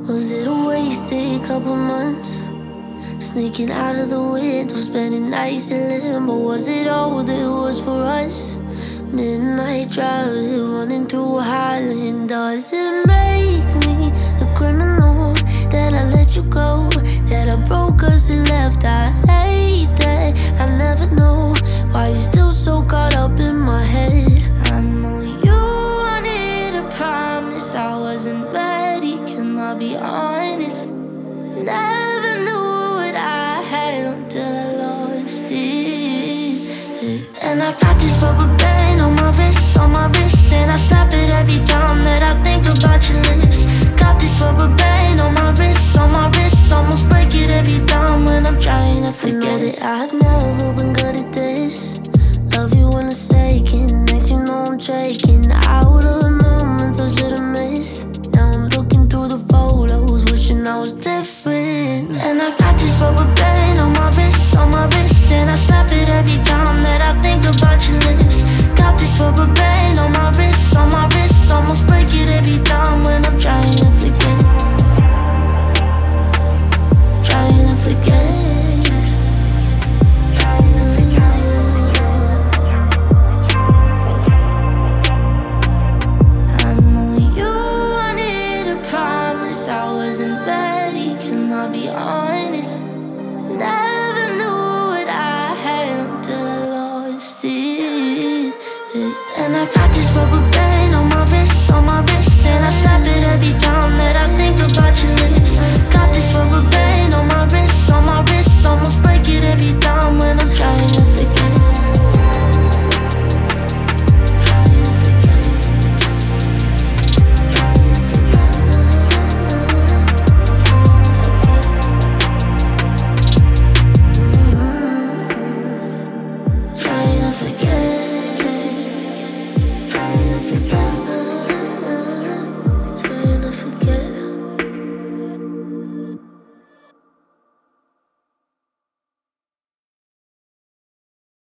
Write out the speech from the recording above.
Was it a wasted couple months? Sneaking out of the window, spending nights in limbo. Was it all that was for us? Midnight driving, running through Highland. Does it make me a criminal that I let you go? That I broke us and left? I hate that I never know why you're still so caught up in my head. I know you wanted a promise, I wasn't ready, can I be honest? Never knew what I had until I lost it. And I got this rubber band on my wrist, and I snap it every time that I think about your lips. Got this rubber band on my wrist, almost break it every time when I'm trying to forget it. I've never been good at this. Love you when it's aching, makes you know I'm shaking.